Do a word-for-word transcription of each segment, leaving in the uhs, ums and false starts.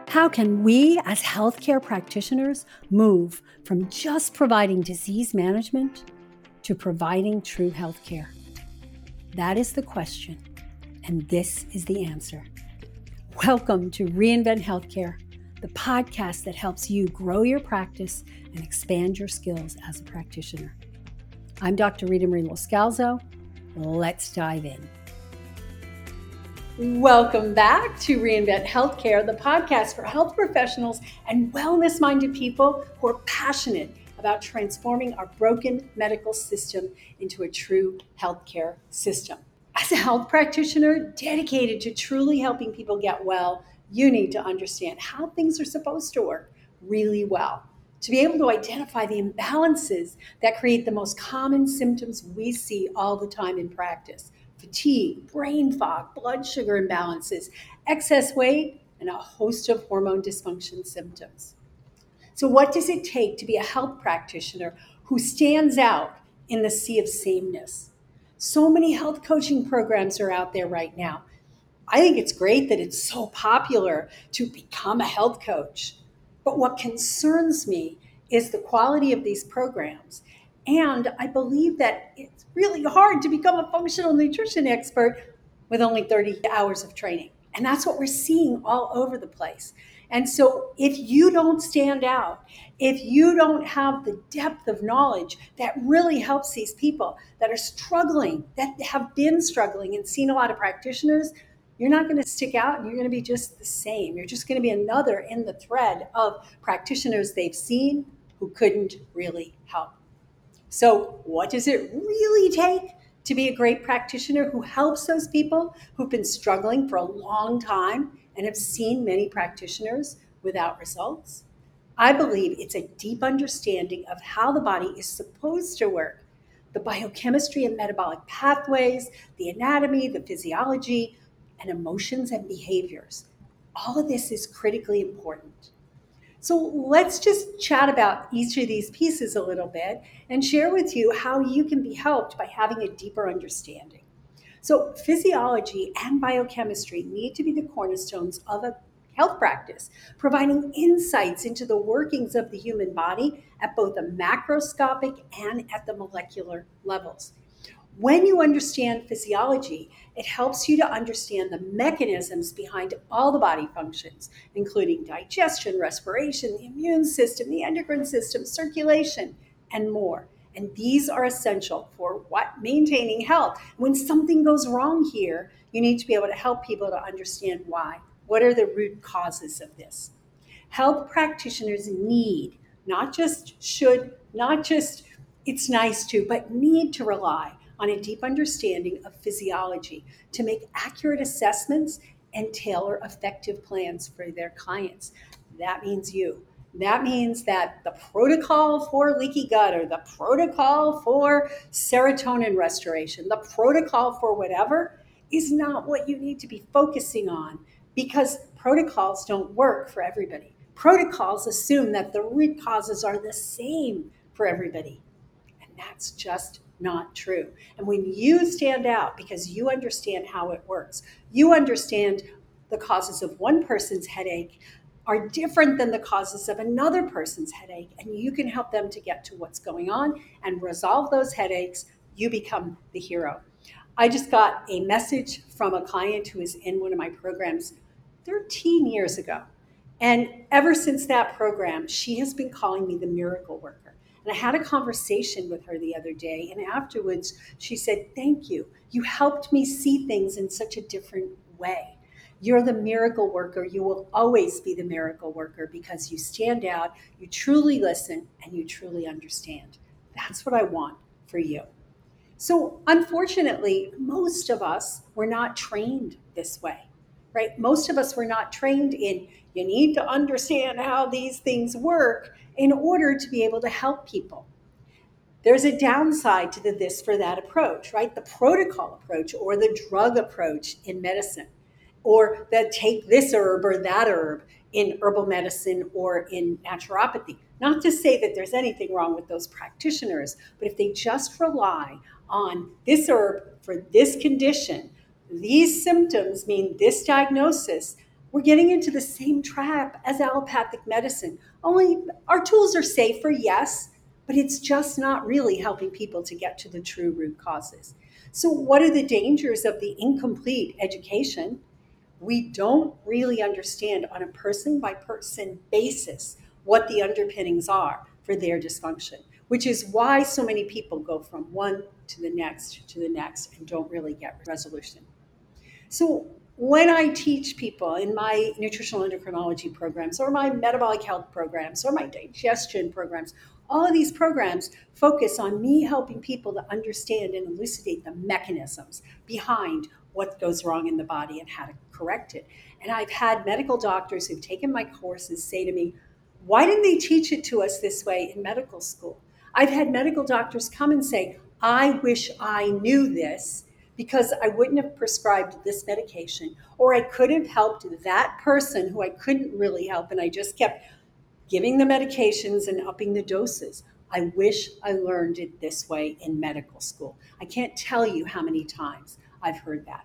How can we as healthcare practitioners move from just providing disease management to providing true healthcare? That is the question, and this is the answer. Welcome to Reinvent Healthcare, the podcast that helps you grow your practice and expand your skills as a practitioner. I'm Doctor Rita Marie Loscalzo. Let's dive in. Welcome back to Reinvent Healthcare, the podcast for health professionals and wellness-minded people who are passionate about transforming our broken medical system into a true healthcare system. As a health practitioner dedicated to truly helping people get well, you need to understand how things are supposed to work really well. To be able to identify the imbalances that create the most common symptoms we see all the time in practice: fatigue, brain fog, blood sugar imbalances, excess weight, and a host of hormone dysfunction symptoms. So what does it take to be a health practitioner who stands out in the sea of sameness? So many health coaching programs are out there right now. I think it's great that it's so popular to become a health coach. But what concerns me is the quality of these programs. And I believe that it's really hard to become a functional nutrition expert with only thirty hours of training. And that's what we're seeing all over the place. And so if you don't stand out, if you don't have the depth of knowledge that really helps these people that are struggling, that have been struggling and seen a lot of practitioners, you're not going to stick out and you're going to be just the same. You're just going to be another in the thread of practitioners they've seen who couldn't really help. So what does it really take to be a great practitioner who helps those people who've been struggling for a long time and have seen many practitioners without results? I believe it's a deep understanding of how the body is supposed to work, the biochemistry and metabolic pathways, the anatomy, the physiology, and emotions and behaviors. All of this is critically important. So let's just chat about each of these pieces a little bit and share with you how you can be helped by having a deeper understanding. So physiology and biochemistry need to be the cornerstones of a health practice, providing insights into the workings of the human body at both the macroscopic and at the molecular levels. When you understand physiology, it helps you to understand the mechanisms behind all the body functions, including digestion, respiration, the immune system, the endocrine system, circulation, and more. And these are essential for what? Maintaining health. When something goes wrong here, you need to be able to help people to understand why. What are the root causes of this? Health practitioners need, not just should, not just it's nice to, but need to rely on a deep understanding of physiology to make accurate assessments and tailor effective plans for their clients. That means you. That means that the protocol for leaky gut or the protocol for serotonin restoration, the protocol for whatever is not what you need to be focusing on, because protocols don't work for everybody. Protocols assume that the root causes are the same for everybody. And that's just not true. And when you stand out because you understand how it works, you understand the causes of one person's headache are different than the causes of another person's headache, and you can help them to get to what's going on and resolve those headaches, you become the hero. I just got a message from a client who is in one of my programs thirteen years ago. And ever since that program, she has been calling me the miracle worker. And I had a conversation with her the other day, and afterwards she said, "Thank you. You helped me see things in such a different way. You're the miracle worker. You will always be the miracle worker because you stand out, you truly listen, and you truly understand." That's what I want for you. So unfortunately, most of us were not trained this way, right? Most of us were not trained in, you need to understand how these things work in order to be able to help people. There's a downside to the this for that approach, right? The protocol approach or the drug approach in medicine, or the take this herb or that herb in herbal medicine or in naturopathy. Not to say that there's anything wrong with those practitioners, but if they just rely on this herb for this condition, these symptoms mean this diagnosis, We're getting into the same trap as allopathic medicine. Only our tools are safer, yes, but it's just not really helping people to get to the true root causes. So, what are the dangers of the incomplete education? We don't really understand on a person by person basis what the underpinnings are for their dysfunction, which is why so many people go from one to the next to the next and don't really get resolution. So when I teach people in my nutritional endocrinology programs or my metabolic health programs or my digestion programs, all of these programs focus on me helping people to understand and elucidate the mechanisms behind what goes wrong in the body and how to correct it. And I've had medical doctors who've taken my courses say to me, why didn't they teach it to us this way in medical school? I've had medical doctors come and say, I wish I knew this because I wouldn't have prescribed this medication, or I could have helped that person who I couldn't really help, and I just kept giving the medications and upping the doses. I wish I learned it this way in medical school. I can't tell you how many times I've heard that.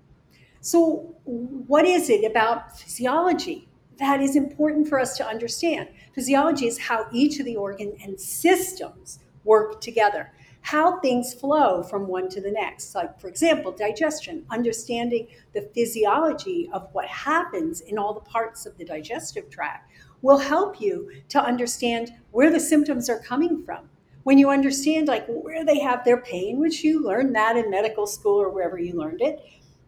So, what is it about physiology that is important for us to understand? Physiology is how each of the organ and systems work together, how things flow from one to the next. Like, for example, digestion, understanding the physiology of what happens in all the parts of the digestive tract will help you to understand where the symptoms are coming from. When you understand like where they have their pain, which you learned that in medical school or wherever you learned it,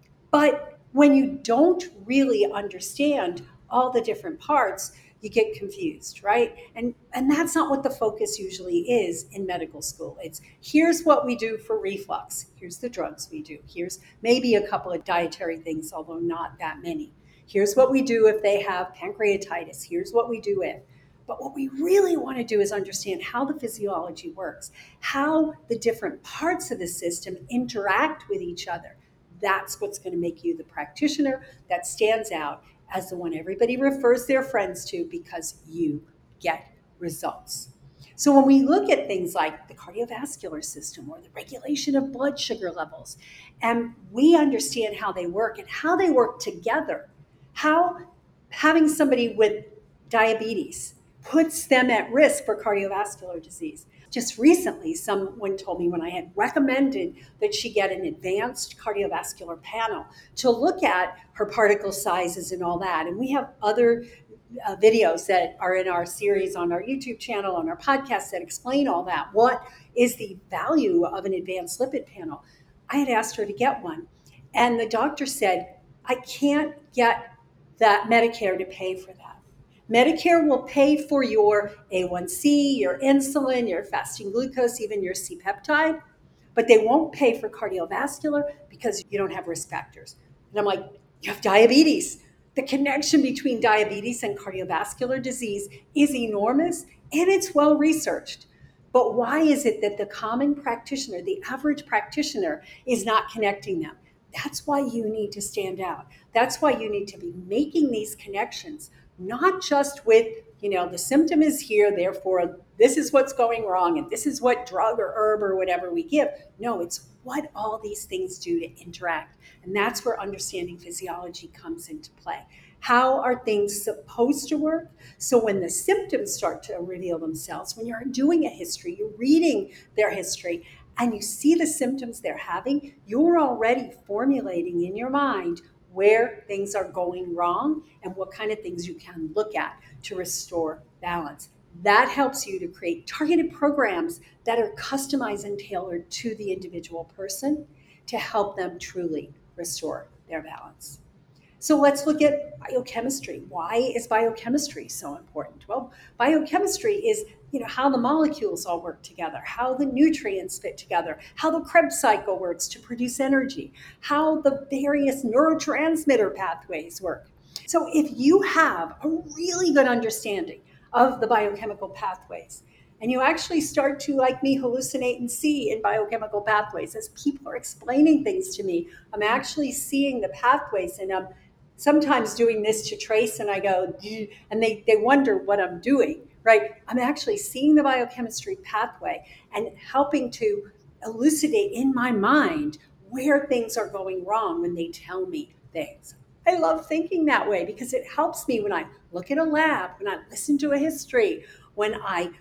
but when you don't really understand all the different parts, you get confused, right? And and that's not what the focus usually is in medical school. It's here's what we do for reflux. Here's the drugs we do. Here's maybe a couple of dietary things, although not that many. Here's what we do if they have pancreatitis. Here's what we do if. But what we really want to do is understand how the physiology works, how the different parts of the system interact with each other. That's what's going to make you the practitioner that stands out as the one everybody refers their friends to because you get results. So when we look at things like the cardiovascular system or the regulation of blood sugar levels, and we understand how they work and how they work together, how having somebody with diabetes puts them at risk for cardiovascular disease. Just recently, someone told me when I had recommended that she get an advanced cardiovascular panel to look at her particle sizes and all that. And we have other uh, videos that are in our series on our YouTube channel, on our podcast that explain all that. What is the value of an advanced lipid panel? I had asked her to get one. And the doctor said, I can't get that Medicare to pay for that. Medicare will pay for your A one C, your insulin, your fasting glucose, even your C-peptide, but they won't pay for cardiovascular because you don't have risk factors. And I'm like, you have diabetes. The connection between diabetes and cardiovascular disease is enormous and it's well researched. But why is it that the common practitioner, the average practitioner, is not connecting them? That's why you need to stand out. That's why you need to be making these connections, not just with, you know, the symptom is here, therefore this is what's going wrong and this is what drug or herb or whatever we give. No, it's what all these things do to interact. And that's where understanding physiology comes into play. How are things supposed to work? So when the symptoms start to reveal themselves, when you're doing a history, you're reading their history, and you see the symptoms they're having, you're already formulating in your mind where things are going wrong and what kind of things you can look at to restore balance. That helps you to create targeted programs that are customized and tailored to the individual person to help them truly restore their balance. So let's look at biochemistry. Why is biochemistry so important? Well, biochemistry is, you know, how the molecules all work together, how the nutrients fit together, how the Krebs cycle works to produce energy, how the various neurotransmitter pathways work. So if you have a really good understanding of the biochemical pathways, and you actually start to, like me, hallucinate and see in biochemical pathways, as people are explaining things to me, I'm actually seeing the pathways, and I'm sometimes doing this to Trace, and I go, and they, they wonder what I'm doing, right? I'm actually seeing the biochemistry pathway and helping to elucidate in my mind where things are going wrong when they tell me things. I love thinking that way because it helps me when I look at a lab, when I listen to a history, when I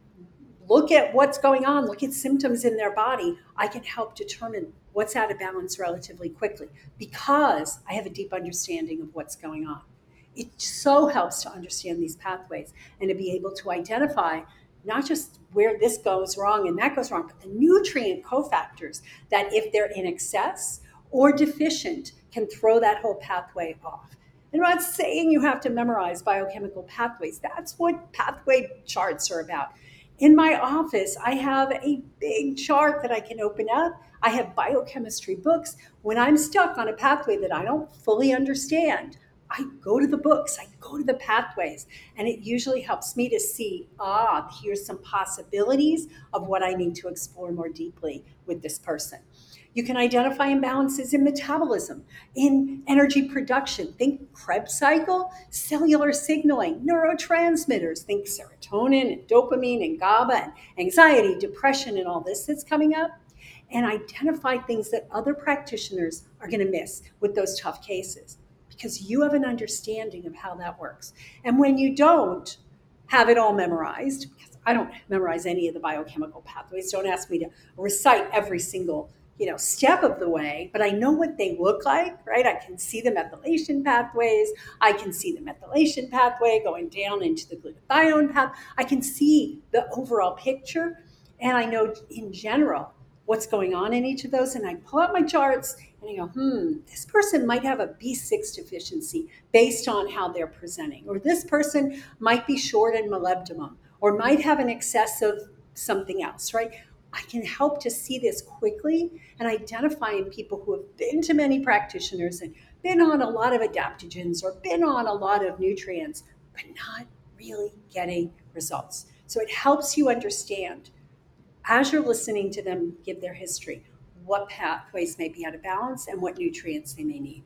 look at what's going on, look at symptoms in their body, I can help determine what's out of balance relatively quickly because I have a deep understanding of what's going on. It so helps to understand these pathways and to be able to identify not just where this goes wrong and that goes wrong, but the nutrient cofactors that if they're in excess or deficient can throw that whole pathway off. And I'm not saying you have to memorize biochemical pathways. That's what pathway charts are about. In my office, I have a big chart that I can open up. I have biochemistry books. When I'm stuck on a pathway that I don't fully understand, I go to the books, I go to the pathways, and it usually helps me to see, ah, here's some possibilities of what I need to explore more deeply with this person. You can identify imbalances in metabolism, in energy production. Think Krebs cycle, cellular signaling, neurotransmitters. Think serotonin and dopamine and GABA and anxiety, depression, and all this that's coming up. And identify things that other practitioners are going to miss with those tough cases because you have an understanding of how that works. And when you don't have it all memorized, because I don't memorize any of the biochemical pathways, don't ask me to recite every single you know, step of the way, but I know what they look like, right? I can see the methylation pathways. I can see the methylation pathway going down into the glutathione path. I can see the overall picture, and I know in general what's going on in each of those. And I pull out my charts and I go, hmm, this person might have a B six deficiency based on how they're presenting, or this person might be short in molybdenum, or might have an excess of something else, right? I can help to see this quickly and identify in people who have been to many practitioners and been on a lot of adaptogens or been on a lot of nutrients, but not really getting results. So it helps you understand, as you're listening to them give their history, what pathways may be out of balance and what nutrients they may need.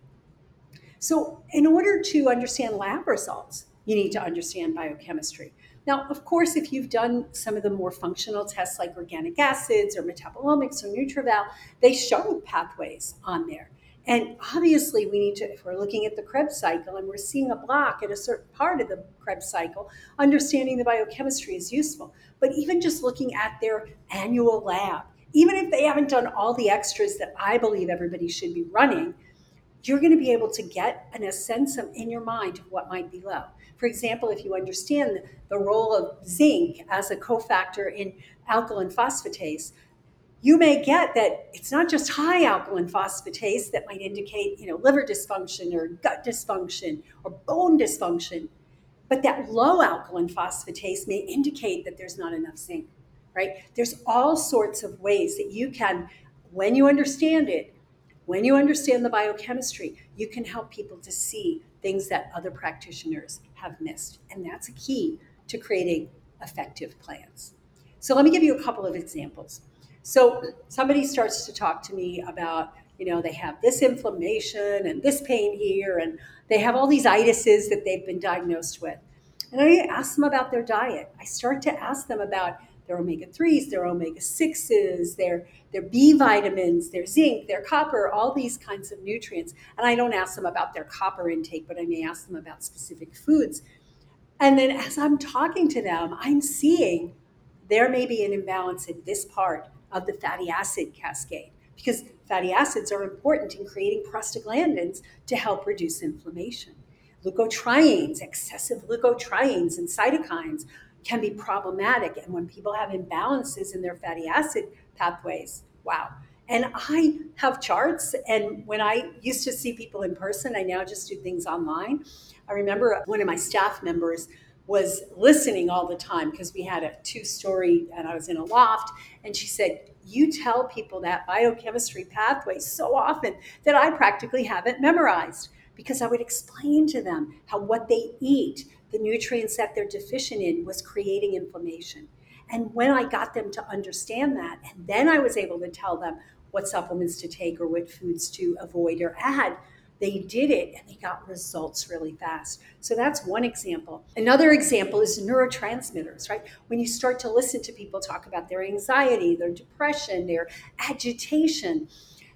So in order to understand lab results, you need to understand biochemistry. Now, of course, if you've done some of the more functional tests like organic acids or metabolomics or NutrEval, they show pathways on there. And obviously, we need to, if we're looking at the Krebs cycle and we're seeing a block at a certain part of the Krebs cycle, understanding the biochemistry is useful. But even just looking at their annual lab, even if they haven't done all the extras that I believe everybody should be running, you're going to be able to get an, a sense of, in your mind of what might be low. For example, if you understand the role of zinc as a cofactor in alkaline phosphatase, you may get that it's not just high alkaline phosphatase that might indicate, you know, liver dysfunction or gut dysfunction or bone dysfunction, but that low alkaline phosphatase may indicate that there's not enough zinc, right? There's all sorts of ways that you can, when you understand it, when you understand the biochemistry, you can help people to see things that other practitioners have missed. And that's a key to creating effective plans. So let me give you a couple of examples. So somebody starts to talk to me about, you know, they have this inflammation and this pain here, and they have all these itises that they've been diagnosed with. And I ask them about their diet. I start to ask them about their omega threes, their omega sixes, their, their B vitamins, their zinc, their copper, all these kinds of nutrients. And I don't ask them about their copper intake, but I may ask them about specific foods. And then as I'm talking to them, I'm seeing there may be an imbalance in this part of the fatty acid cascade, because fatty acids are important in creating prostaglandins to help reduce inflammation. Leukotrienes, excessive leukotrienes and cytokines can be problematic. And when people have imbalances in their fatty acid pathways, wow. And I have charts. And when I used to see people in person, I now just do things online. I remember one of my staff members was listening all the time because we had a two-story and I was in a loft. And she said, you tell people that biochemistry pathway so often that I practically have it memorized, because I would explain to them how what they eat, the nutrients that they're deficient in, was creating inflammation. And when I got them to understand that, and then I was able to tell them what supplements to take or what foods to avoid or add, they did it and they got results really fast. So that's one example. Another example is neurotransmitters, right? When you start to listen to people talk about their anxiety, their depression, their agitation,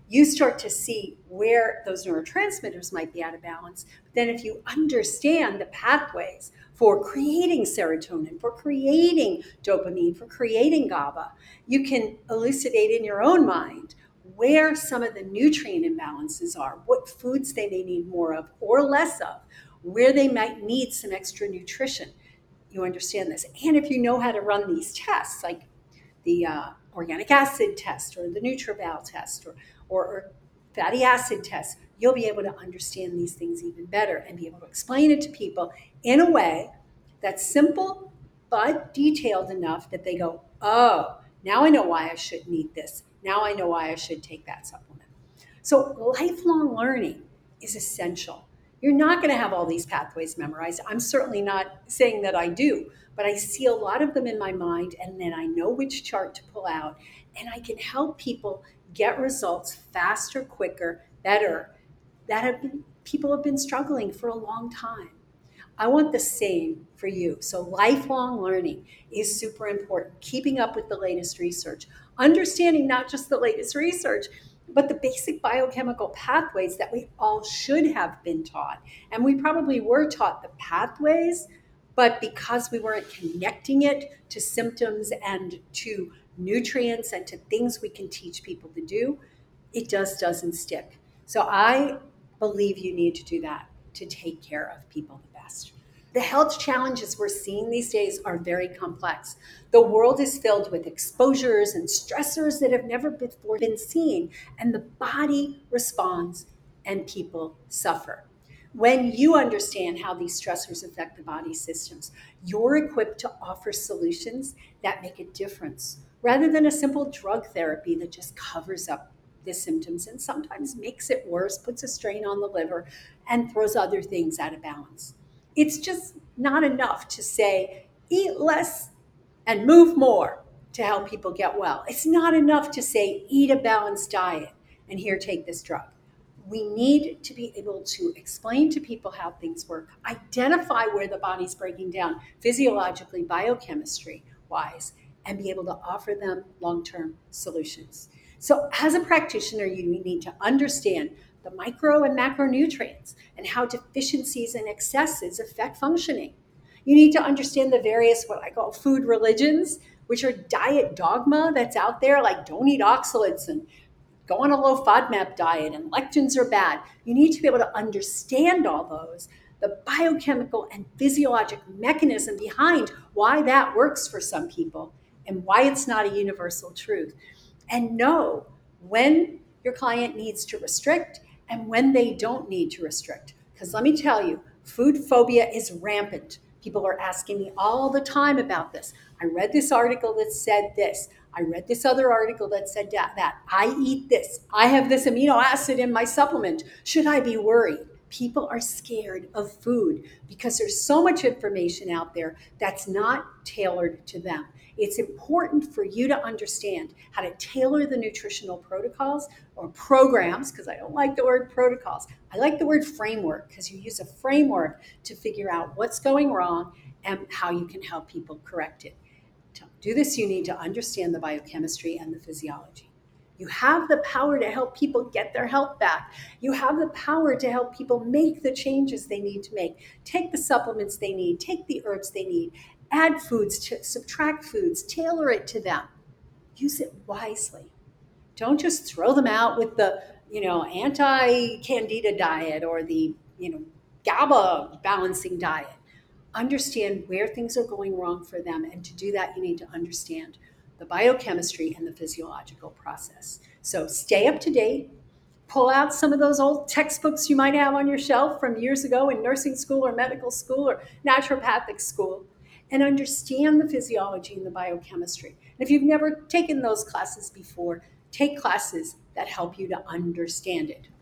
you start to see where those neurotransmitters might be out of balance. But then if you understand the pathways for creating serotonin, for creating dopamine, for creating GABA, you can elucidate in your own mind where some of the nutrient imbalances are, what foods they may need more of or less of, where they might need some extra nutrition. You understand this. And if you know how to run these tests, like the uh, organic acid test or the NutrIval test or, or, or fatty acid test, you'll be able to understand these things even better and be able to explain it to people in a way that's simple but detailed enough that they go, oh, now I know why I shouldn't eat this. Now I know why I should take that supplement. So lifelong learning is essential. You're not going to have all these pathways memorized. I'm certainly not saying that I do, but I see a lot of them in my mind, and then I know which chart to pull out, and I can help people get results faster, quicker, better, that have been, people have been struggling for a long time. I want the same for you. So lifelong learning is super important. Keeping up with the latest research, understanding not just the latest research, but the basic biochemical pathways that we all should have been taught. And we probably were taught the pathways, but because we weren't connecting it to symptoms and to nutrients and to things we can teach people to do, it just doesn't stick. So I believe you need to do that to take care of people the best. The health challenges we're seeing these days are very complex. The world is filled with exposures and stressors that have never before been seen, and the body responds and people suffer. When you understand how these stressors affect the body systems, you're equipped to offer solutions that make a difference, rather than a simple drug therapy that just covers up the symptoms and sometimes makes it worse, puts a strain on the liver, and throws other things out of balance. It's just not enough to say, eat less and move more to help people get well. It's not enough to say, eat a balanced diet and here, take this drug. We need to be able to explain to people how things work, identify where the body's breaking down physiologically, biochemistry wise, and be able to offer them long-term solutions. So as a practitioner, you need to understand the micro and macronutrients and how deficiencies and excesses affect functioning. You need to understand the various, what I call food religions, which are diet dogma that's out there, like don't eat oxalates and go on a low FODMAP diet and lectins are bad. You need to be able to understand all those, the biochemical and physiologic mechanism behind why that works for some people and why it's not a universal truth. And know when your client needs to restrict and when they don't need to restrict. Because let me tell you, food phobia is rampant. People are asking me all the time about this. I read this article that said this. I read this other article that said that, that. I eat this. I have this amino acid in my supplement. Should I be worried? People are scared of food because there's so much information out there that's not tailored to them. It's important for you to understand how to tailor the nutritional protocols or programs, because I don't like the word protocols. I like the word framework because you use a framework to figure out what's going wrong and how you can help people correct it. To do this, you need to understand the biochemistry and the physiology. You have the power to help people get their health back. You have the power to help people make the changes they need to make. Take the supplements they need, take the herbs they need, add foods, to subtract foods, tailor it to them. Use it wisely. Don't just throw them out with the, you know, anti-candida diet or the, you know, GABA balancing diet. Understand where things are going wrong for them, and to do that, you need to understand the biochemistry and the physiological process. So stay up to date. Pull out some of those old textbooks you might have on your shelf from years ago in nursing school or medical school or naturopathic school, and understand the physiology and the biochemistry. And if you've never taken those classes before, take classes that help you to understand it.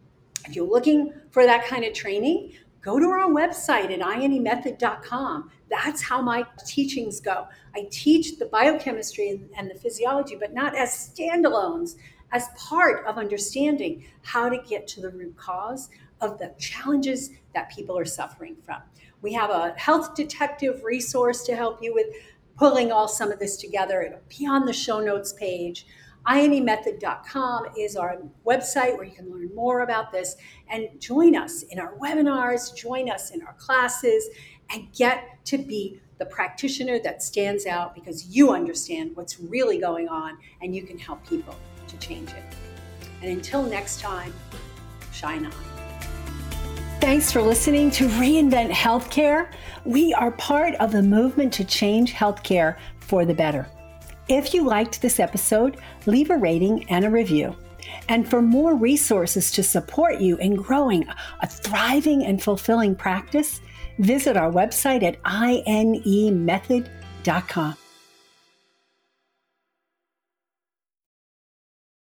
If you're looking for that kind of training, go to our website at I N E method dot com. That's how my teachings go. I teach the biochemistry and the physiology, but not as standalones, as part of understanding how to get to the root cause of the challenges that people are suffering from. We have a health detective resource to help you with pulling all some of this together. It'll be on the show notes page. I N E method dot com is our website where you can learn more about this and join us in our webinars, join us in our classes, and get to be the practitioner that stands out because you understand what's really going on and you can help people to change it. And until next time, shine on. Thanks for listening to Reinvent Healthcare. We are part of the movement to change healthcare for the better. If you liked this episode, leave a rating and a review. And for more resources to support you in growing a thriving and fulfilling practice, visit our website at I N E method dot com.